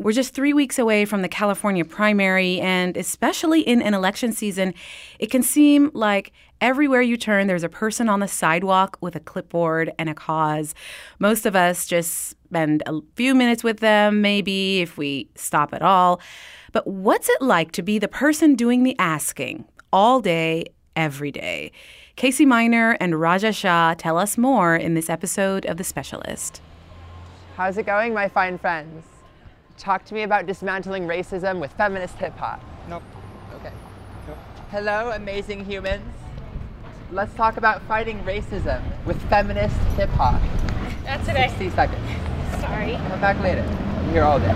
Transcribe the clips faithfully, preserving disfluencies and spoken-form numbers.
We're just three weeks away from the California primary, and especially in an election season, it can seem like everywhere you turn, there's a person on the sidewalk with a clipboard and a cause. Most of us just spend a few minutes with them, maybe, if we stop at all. But what's it like to be the person doing the asking all day, every day? Casey Miner and Raja Shah tell us more in this episode of The Specialist. How's it going, my fine friends? Talk to me about dismantling racism with feminist hip-hop. Nope. Okay. Nope. Hello, amazing humans. Let's talk about fighting racism with feminist hip-hop. Not today. sixty seconds. Sorry. Come back later. I'm here all day.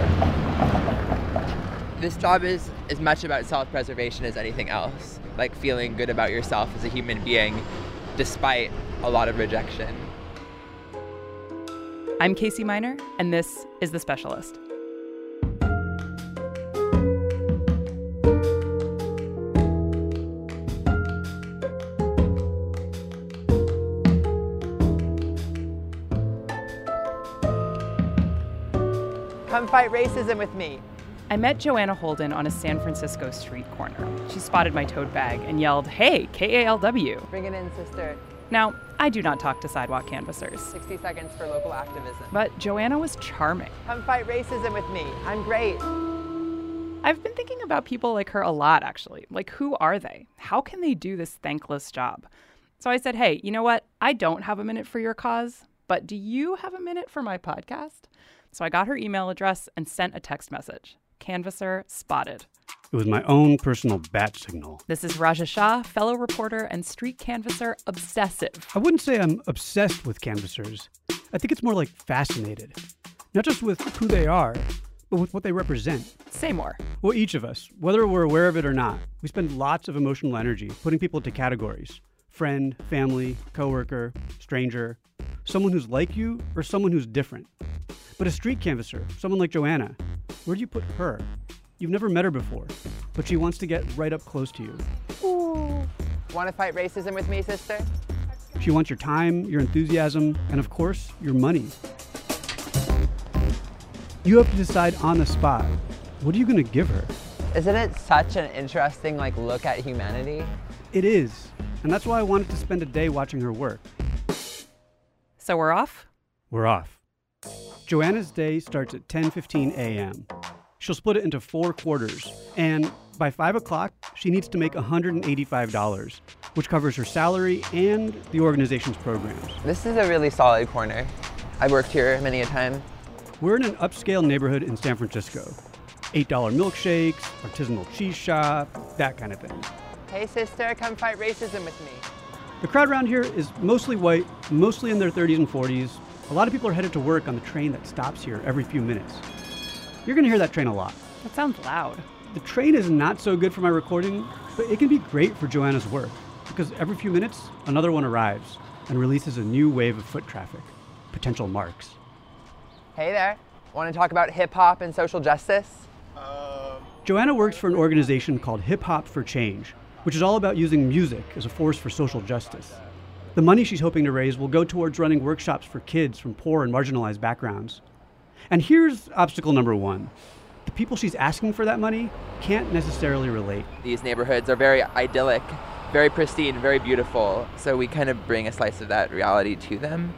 This job is as much about self-preservation as anything else. Like feeling good about yourself as a human being, despite a lot of rejection. I'm Casey Miner, and this is The Specialist. Come fight racism with me. I met Joanna Holden on a San Francisco street corner. She spotted my tote bag and yelled, "Hey, K A L W." Bring it in, sister. Now, I do not talk to sidewalk canvassers. sixty seconds for local activism. But Joanna was charming. Come fight racism with me. I'm great. I've been thinking about people like her a lot, actually. Like, who are they? How can they do this thankless job? So I said, hey, you know what? I don't have a minute for your cause, but do you have a minute for my podcast? So I got her email address and sent a text message. Canvasser spotted. It was my own personal bat signal. This is Raja Shah, fellow reporter and street canvasser obsessive. I wouldn't say I'm obsessed with canvassers. I think it's more like fascinated. Not just with who they are, but with what they represent. Say more. Well, each of us, whether we're aware of it or not, we spend lots of emotional energy putting people into categories. Friend, family, coworker, stranger, someone who's like you or someone who's different. But a street canvasser, someone like Joanna, where do you put her? You've never met her before, but she wants to get right up close to you. Ooh. Want to fight racism with me, sister? She wants your time, your enthusiasm, and of course, your money. You have to decide on the spot, what are you going to give her? Isn't it such an interesting like look at humanity? It is, and that's why I wanted to spend a day watching her work. So we're off? We're off. Joanna's day starts at ten fifteen a.m. She'll split it into four quarters, and by five o'clock, she needs to make one hundred eighty-five dollars, which covers her salary and the organization's programs. This is a really solid corner. I've worked here many a time. We're in an upscale neighborhood in San Francisco. eight dollar milkshakes, artisanal cheese shop, that kind of thing. Hey sister, come fight racism with me. The crowd around here is mostly white, mostly in their thirties and forties. A lot of people are headed to work on the train that stops here every few minutes. You're going to hear that train a lot. That sounds loud. The train is not so good for my recording, but it can be great for Joanna's work, because every few minutes, another one arrives and releases a new wave of foot traffic, potential marks. Hey there. Want to talk about hip-hop and social justice? Um... Joanna works for an organization called Hip Hop for Change, which is all about using music as a force for social justice. The money she's hoping to raise will go towards running workshops for kids from poor and marginalized backgrounds. And here's obstacle number one. The people she's asking for that money can't necessarily relate. These neighborhoods are very idyllic, very pristine, very beautiful, so we kind of bring a slice of that reality to them.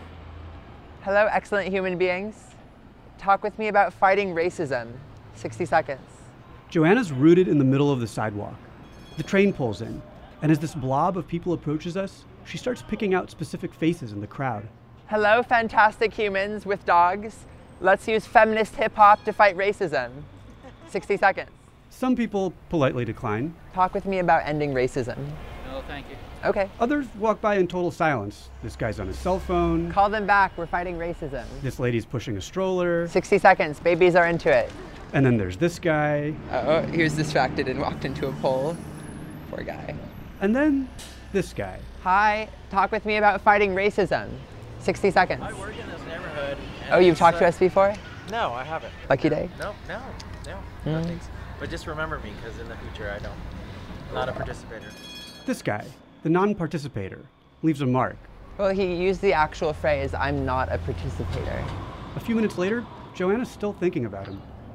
Hello, excellent human beings. Talk with me about fighting racism. sixty seconds. Joanna's rooted in the middle of the sidewalk. The train pulls in, and as this blob of people approaches us, she starts picking out specific faces in the crowd. Hello, fantastic humans with dogs. Let's use feminist hip-hop to fight racism. sixty seconds. Some people politely decline. Talk with me about ending racism. No, thank you. Okay. Others walk by in total silence. This guy's on his cell phone. Call them back, we're fighting racism. This lady's pushing a stroller. sixty seconds, babies are into it. And then there's this guy. Uh-oh, he was distracted and walked into a pole. Poor guy. And then this guy. Hi, talk with me about fighting racism. sixty seconds. I work in this neighborhood. Oh, you've talked uh, to us before? No, I haven't. Lucky day? No, no, no, Mm. nothing. But just remember me, because in the future I don't. I'm not a participator. This guy, the non-participator, leaves a mark. Well, he used the actual phrase, I'm not a participator. A few minutes later, Joanna's still thinking about him.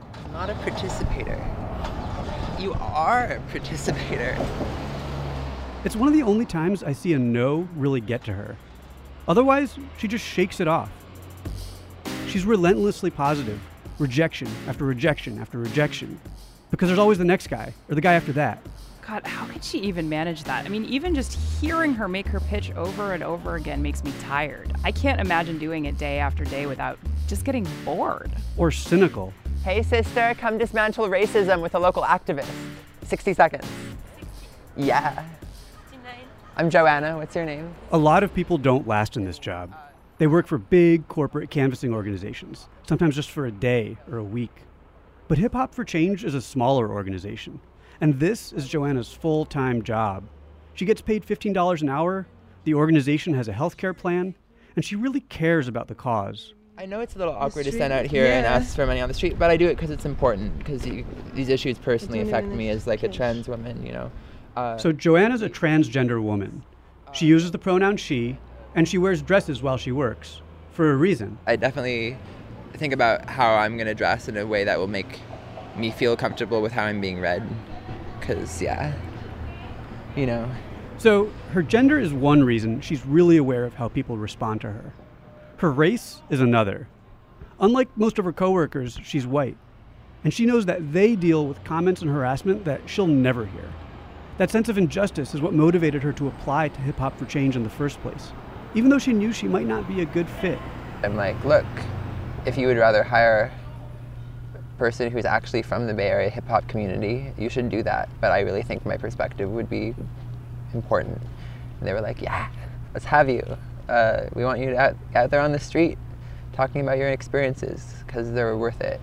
I'm not a participator. You are a participator. It's one of the only times I see a no really get to her. Otherwise, she just shakes it off. She's relentlessly positive, rejection after rejection after rejection, because there's always the next guy, or the guy after that. God, how could she even manage that? I mean, even just hearing her make her pitch over and over again makes me tired. I can't imagine doing it day after day without just getting bored. Or cynical. Hey sister, come dismantle racism with a local activist. sixty seconds. Yeah. I'm Joanna, what's your name? A lot of people don't last in this job. They work for big corporate canvassing organizations, sometimes just for a day or a week. But Hip Hop for Change is a smaller organization, and this is Joanna's full-time job. She gets paid fifteen dollars an hour, the organization has a healthcare plan, and she really cares about the cause. I know it's a little awkward to stand out here yeah. and ask for money on the street, but I do it because it's important, because these issues personally affect me as like a trans woman, you know. Uh, so Joanna's a transgender woman. She uses the pronoun she, and she wears dresses while she works, for a reason. I definitely think about how I'm going to dress in a way that will make me feel comfortable with how I'm being read, because, yeah, you know. So her gender is one reason she's really aware of how people respond to her. Her race is another. Unlike most of her coworkers, she's white, and she knows that they deal with comments and harassment that she'll never hear. That sense of injustice is what motivated her to apply to Hip Hop for Change in the first place, even though she knew she might not be a good fit. I'm like, look, if you would rather hire a person who's actually from the Bay Area hip hop community, you should do that. But I really think my perspective would be important. And they were like, yeah, let's have you. Uh, we want you to out, out there on the street talking about your experiences, because they're worth it.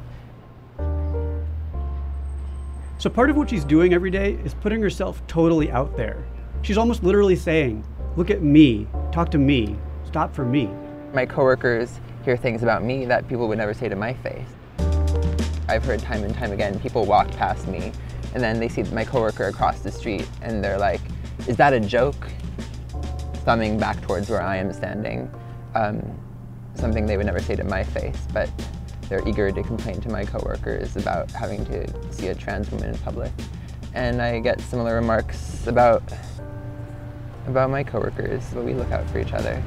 So part of what she's doing every day is putting herself totally out there. She's almost literally saying, look at me, talk to me, stop for me. My coworkers hear things about me that people would never say to my face. I've heard time and time again, people walk past me and then they see my coworker across the street and they're like, is that a joke? Thumbing back towards where I am standing. Um, something they would never say to my face, but they're eager to complain to my coworkers about having to see a trans woman in public. And I get similar remarks about, about my coworkers, but we look out for each other.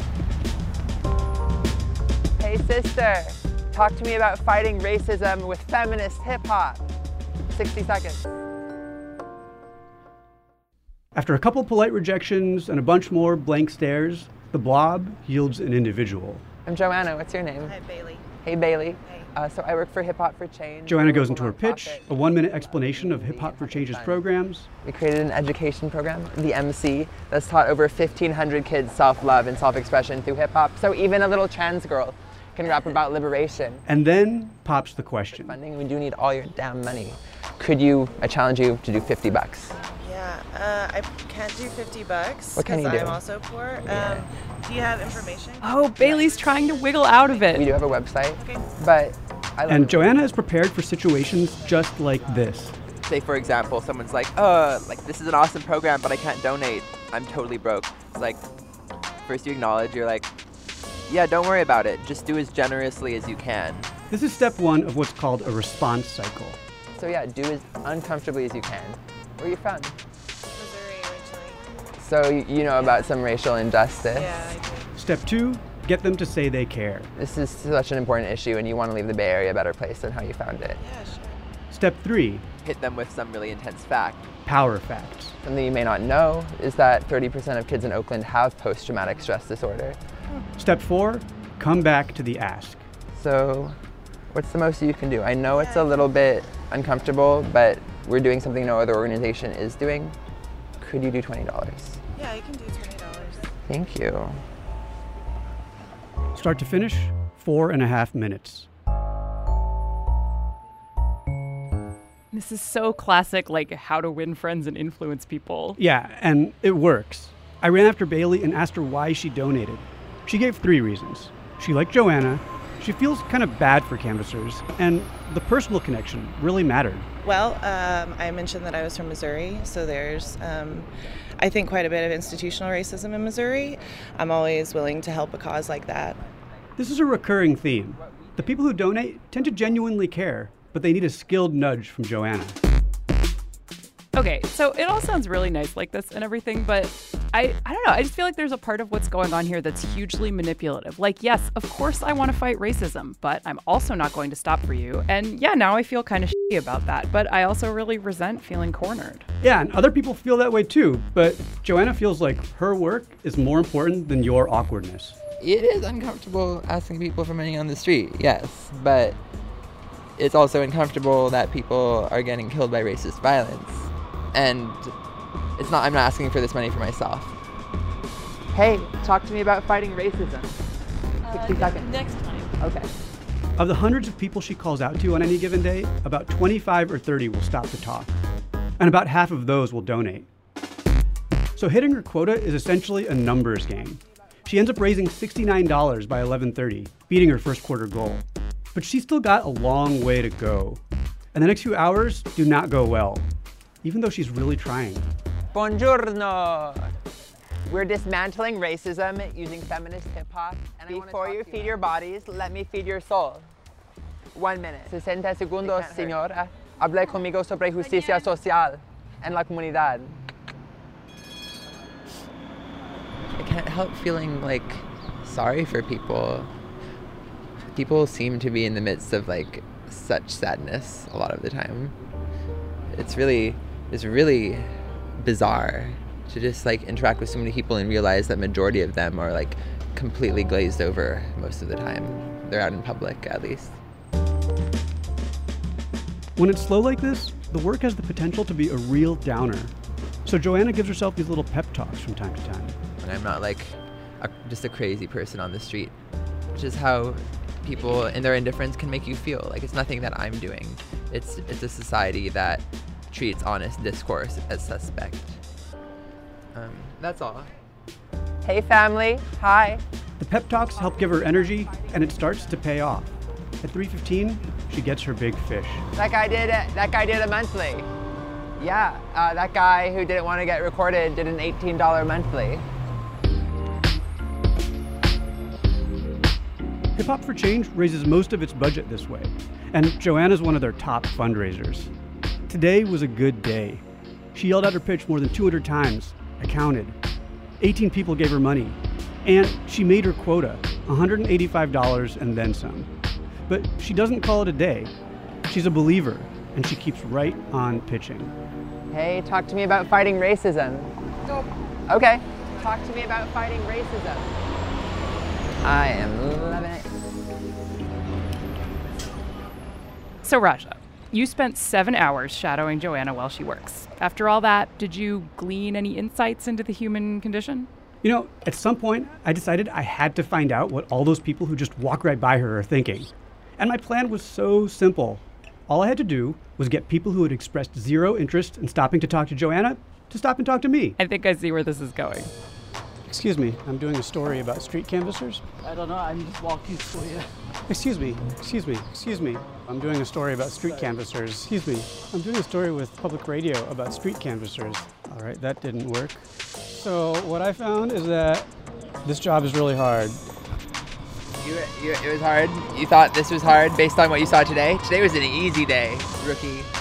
Hey sister, talk to me about fighting racism with feminist hip hop. sixty seconds. After a couple polite rejections and a bunch more blank stares, the blob yields an individual. I'm Joanna, what's your name? Hi, Bailey. Hey Bailey. Hey. Uh, so I work for Hip Hop for Change. Joanna goes into her pitch, a one-minute explanation of Hip Hop for Change's programs. We created an education program, the M C, that's taught over fifteen hundred kids self-love and self-expression through hip hop. So even a little trans girl can rap about liberation. And then pops the question. Funding, we do need all your damn money. Could you, I challenge you to do fifty bucks. Yeah, uh, I can't do fifty bucks. What can you do? I'm also poor. Yeah. Um, do you have information? Oh, Bailey's trying to wiggle out of it. We do have a website, Okay. but I love And it. Joanna is prepared for situations just like this. Say for example, someone's like, uh, like this is an awesome program, but I can't donate. I'm totally broke. It's like, first you acknowledge, you're like, yeah, don't worry about it. Just do as generously as you can. This is step one of what's called a response cycle. So yeah, do as uncomfortably as you can. Where are you from? Missouri originally. So you you know about some racial injustice. Yeah, I do. Step two, get them to say they care. This is such an important issue and you want to leave the Bay Area a better place than how you found it. Yeah, sure. Step three, Hit them with some really intense fact. power facts. Something you may not know is that thirty percent of kids in Oakland have post-traumatic stress disorder. Step four, come back to the ask. So what's the most you can do? I know it's a little bit uncomfortable, but we're doing something no other organization is doing. Could you do twenty dollars? Yeah, I can do twenty dollars. Thank you. Start to finish, four and a half minutes. This is so classic, like how to win friends and influence people. Yeah, and it works. I ran after Bailey and asked her why she donated. She gave three reasons. She liked Joanna, she feels kind of bad for canvassers, and the personal connection really mattered. Well, um, I mentioned that I was from Missouri, so there's, um, I think, quite a bit of institutional racism in Missouri. I'm always willing to help a cause like that. This is a recurring theme. The people who donate tend to genuinely care, but they need a skilled nudge from Joanna. Okay, so it all sounds really nice like this and everything, but I, I don't know. I just feel like there's a part of what's going on here that's hugely manipulative. Like, yes, of course I want to fight racism, but I'm also not going to stop for you. And yeah, now I feel kind of shitty about that, but I also really resent feeling cornered. Yeah, and other people feel that way too, but Joanna feels like her work is more important than your awkwardness. It is uncomfortable asking people for money on the street, yes, but it's also uncomfortable that people are getting killed by racist violence. And it's not, I'm not asking for this money for myself. Hey, talk to me about fighting racism. sixty seconds. Next time. Okay. Of the hundreds of people she calls out to on any given day, about twenty-five or thirty will stop to talk. And about half of those will donate. So hitting her quota is essentially a numbers game. She ends up raising sixty-nine dollars by eleven thirty, beating her first quarter goal. But she's still got a long way to go. And the next few hours do not go well, even though she's really trying. Buongiorno! We're dismantling racism using feminist hip-hop. And before you feed your bodies, let me feed your soul. One minute. sesenta segundos, señora. Hable conmigo sobre justicia social en la comunidad. I can't help feeling like sorry for people. People seem to be in the midst of like such sadness a lot of the time. It's really, it's really bizarre to just like interact with so many people and realize that majority of them are like completely glazed over most of the time. They're out in public, at least. When it's slow like this, the work has the potential to be a real downer. So Joanna gives herself these little pep talks from time to time. And I'm not like a, just a crazy person on the street, which is how people in their indifference can make you feel. Like it's nothing that I'm doing. It's it's a society that treats honest discourse as suspect. Um, that's all. Hey family, hi. The pep talks help give her energy, and it starts to pay off. At three fifteen, she gets her big fish. That guy did it. That guy did a monthly. Yeah, uh, that guy who didn't want to get recorded did an eighteen dollars monthly. Hip Hop for Change raises most of its budget this way, and Joanna's one of their top fundraisers. Today was a good day. She yelled out her pitch more than two hundred times. I counted. eighteen people gave her money, and she made her quota, one hundred eighty-five dollars and then some. But she doesn't call it a day. She's a believer, and she keeps right on pitching. Hey, talk to me about fighting racism. Nope. Okay. Talk to me about fighting racism. I am loving it. So Raja, you spent seven hours shadowing Joanna while she works. After all that, did you glean any insights into the human condition? You know, at some point, I decided I had to find out what all those people who just walk right by her are thinking. And my plan was so simple. All I had to do was get people who had expressed zero interest in stopping to talk to Joanna to stop and talk to me. I think I see where this is going. Excuse me, I'm doing a story about street canvassers. I don't know, I'm just walking for you. Excuse me, excuse me, excuse me. I'm doing a story about street canvassers. Excuse me. I'm doing a story with public radio about street canvassers. All right, that didn't work. So what I found is that this job is really hard. You, you, it was hard? You thought this was hard based on what you saw today? Today was an easy day, rookie.